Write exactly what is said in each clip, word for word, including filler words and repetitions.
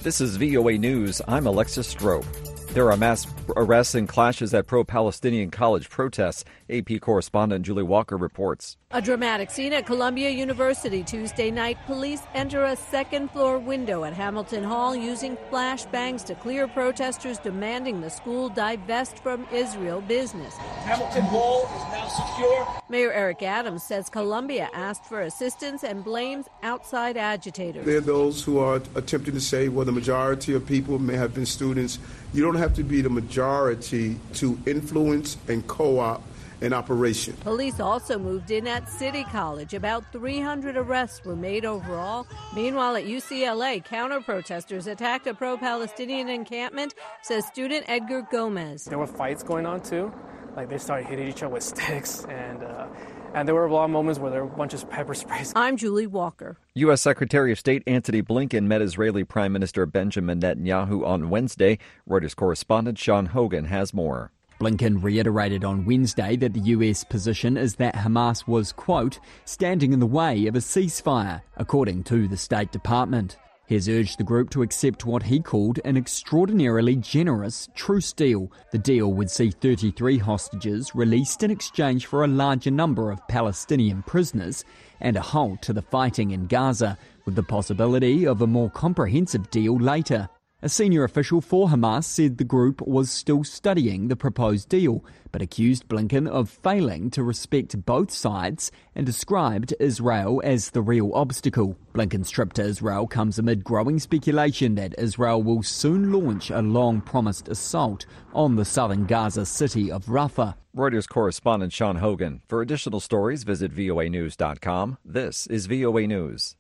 This is V O A News. I'm Alexis Strope. There are mass arrests and clashes at pro-Palestinian college protests. A P correspondent Julie Walker reports. A dramatic scene at Columbia University Tuesday night. Police enter a second-floor window at Hamilton Hall using flashbangs to clear protesters demanding the school divest from Israel business. Hamilton Hall is now secure. Mayor Eric Adams says Columbia asked for assistance and blames outside agitators. There are those who are attempting to say, well, the majority of people may have been students. You don't have to be the majority to influence and co-op an operation. Police also moved in at City College. About three hundred arrests were made overall. Meanwhile, at U C L A, counter-protesters attacked a pro-Palestinian encampment, says student Edgar Gomez. There were fights going on, too. Like, they started hitting each other with sticks, and uh, and there were a lot of moments where there were a bunch of pepper sprays. I'm Julie Walker. U S. Secretary of State Antony Blinken met Israeli Prime Minister Benjamin Netanyahu on Wednesday. Reuters correspondent Sean Hogan has more. Blinken reiterated on Wednesday that the U S position is that Hamas was, quote, standing in the way of a ceasefire, according to the State Department. He has urged the group to accept what he called an extraordinarily generous truce deal. The deal would see thirty-three hostages released in exchange for a larger number of Palestinian prisoners and a halt to the fighting in Gaza, with the possibility of a more comprehensive deal later. A senior official for Hamas said the group was still studying the proposed deal, but accused Blinken of failing to respect both sides and described Israel as the real obstacle. Blinken's trip to Israel comes amid growing speculation that Israel will soon launch a long-promised assault on the southern Gaza city of Rafah. Reuters correspondent Sean Hogan. For additional stories, visit V O A news dot com. This is V O A News.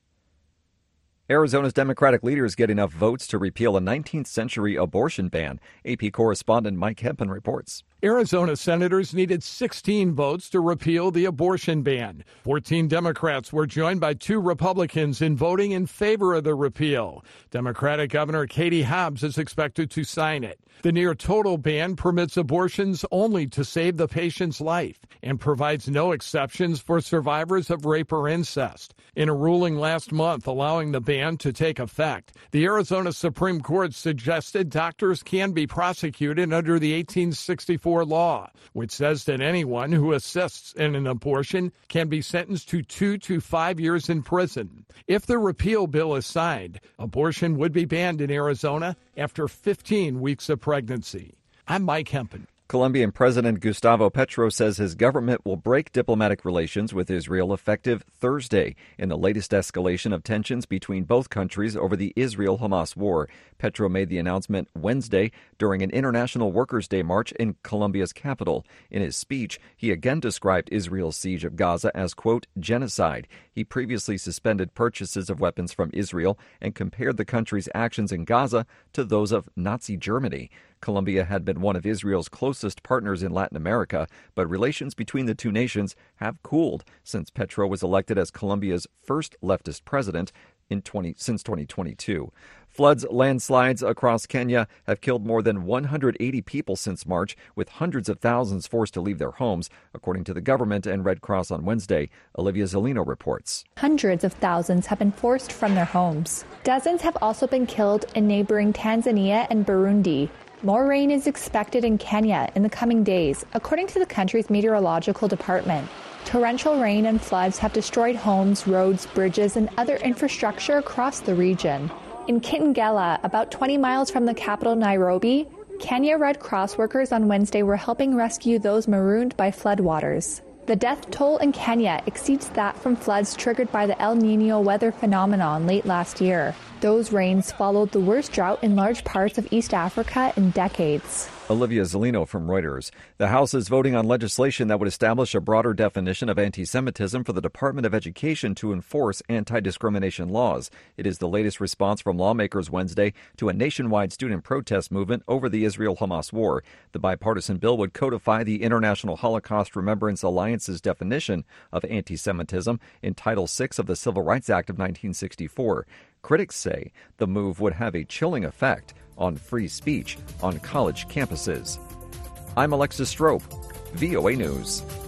Arizona's Democratic leaders get enough votes to repeal a nineteenth century abortion ban. A P correspondent Mike Hempen reports. Arizona senators needed sixteen votes to repeal the abortion ban. fourteen Democrats were joined by two Republicans in voting in favor of the repeal. Democratic Governor Katie Hobbs is expected to sign it. The near-total ban permits abortions only to save the patient's life and provides no exceptions for survivors of rape or incest. In a ruling last month allowing the ban to take effect, the Arizona Supreme Court suggested doctors can be prosecuted under the eighteen sixty-four law, which says that anyone who assists in an abortion can be sentenced to two to five years in prison. If the repeal bill is signed, abortion would be banned in Arizona after fifteen weeks of pregnancy. I'm Mike Hempen. Colombian President Gustavo Petro says his government will break diplomatic relations with Israel effective Thursday in the latest escalation of tensions between both countries over the Israel-Hamas war. Petro made the announcement Wednesday during an International Workers' Day march in Colombia's capital. In his speech, he again described Israel's siege of Gaza as, quote, genocide. He previously suspended purchases of weapons from Israel and compared the country's actions in Gaza to those of Nazi Germany. Colombia had been one of Israel's closest partners in Latin America, but relations between the two nations have cooled since Petro was elected as Colombia's first leftist president in twenty since twenty twenty-two. Floods, landslides across Kenya have killed more than one hundred eighty people since March, with hundreds of thousands forced to leave their homes, according to the government and Red Cross on Wednesday. Olivia Zolino reports. Hundreds of thousands have been forced from their homes. Dozens have also been killed in neighboring Tanzania and Burundi. More rain is expected in Kenya in the coming days, according to the country's meteorological department. Torrential rain and floods have destroyed homes, roads, bridges, and other infrastructure across the region. In Kitengela, about twenty miles from the capital Nairobi, Kenya Red Cross workers on Wednesday were helping rescue those marooned by floodwaters. The death toll in Kenya exceeds that from floods triggered by the El Niño weather phenomenon late last year. Those rains followed the worst drought in large parts of East Africa in decades. Olivia Zolino from Reuters. The House is voting on legislation that would establish a broader definition of anti-Semitism for the Department of Education to enforce anti-discrimination laws. It is the latest response from lawmakers Wednesday to a nationwide student protest movement over the Israel-Hamas war. The bipartisan bill would codify the International Holocaust Remembrance Alliance's definition of anti-Semitism in Title six of the Civil Rights Act of nineteen sixty-four. Critics say the move would have a chilling effect on free speech on college campuses. I'm Alexis Strope, V O A News.